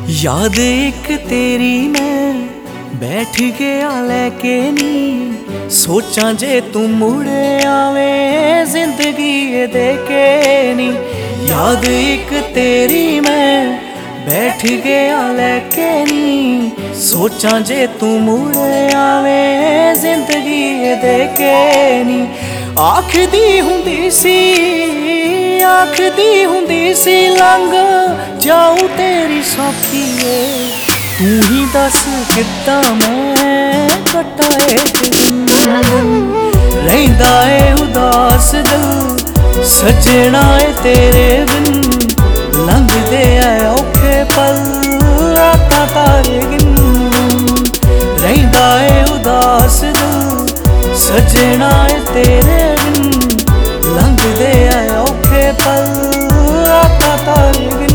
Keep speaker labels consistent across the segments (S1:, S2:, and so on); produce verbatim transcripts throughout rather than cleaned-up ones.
S1: याद एक तेरी मैं बैठ गया लैके नी, सोचा जे तू मुड़े आवे जिंदगी ये देके नी। याद एक तेरी मैं बैठ गया लैके नी, सोचा जे तू मुड़े आवे जिंदगी ये देके नी। आखदी हुंदी सी आखदी हुंदी सी लंघ जाऊं तेरी सौखी है, तू ही दस किद्दां मैं कट्टा एक दिन। रहिंदा ए उदास दिल सजना ए तेरे बिन, लंघदे ऐ औखे पल रातां तारे गिन। रहिंदा ए उदास दिल सजना ए तेरे बिन, लंघदे ऐ औखे पल रातां तारे गिन।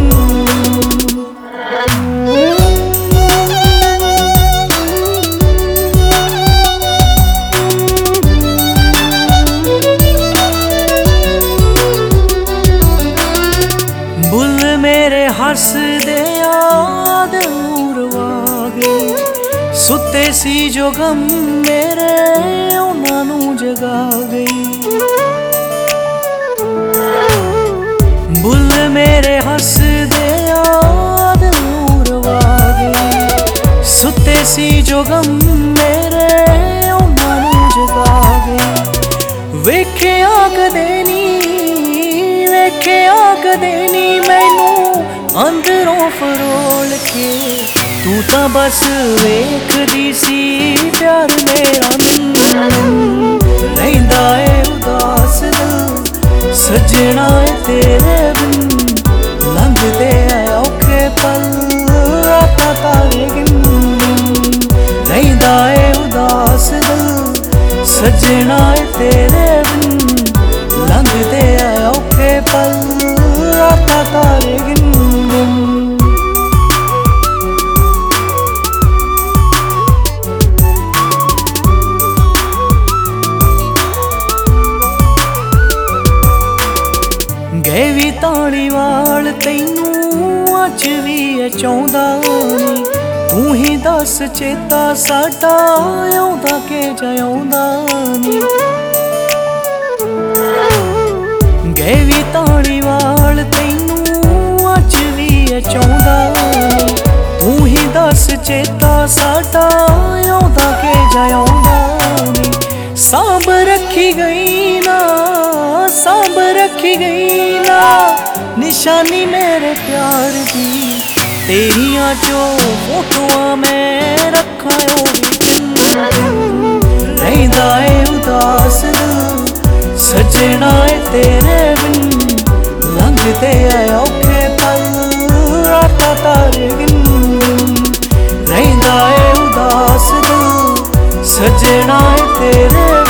S1: बुल मेरे हसदे याद उड़वा गई, सुते सी जो गम मेरे उन्हां नूं जगा गई। बुल मेरे हसदे याद उड़वा गई, सुते सी जो गम मेरे उन्हां नूं जगा गई। वेखिया कदे नी वेखिया कदे नी मैनू अंदरों फरोल के, तू तां बस वेखदी सी प्यार मेरा मैनू। रहिंदा ए उदास दिल सजना ए तेरे बिन, लंघदे ऐ औखे पल रातां तारे गिन। रहिंदा ए उदास दिल सजना ए तेरे बिन, लंघदे ऐ औखे पल रातां तारे गिन। गए भी धालीवाल तैनू अज भी चाहुंदा नी, तू ही दस चेता साडा आउंदा के जाउंदा नी। गए भी धालीवाल तैनू अज भी चाहुंदा नी, तू ही दस चेता साडा आउंदा के जाउंदा नी। सांभ रखी गई ना सांभ रखी गई ना निशानी मेरे प्यार दी, तेरियां जो फोटोआं मैं रखां रहिंदा ए उदास दिल सजना ए तेरे बिन, लंघदे ऐ औखे पल रातां तारे गिन। रहिंदा ए उदास दिल सजना ए तेरे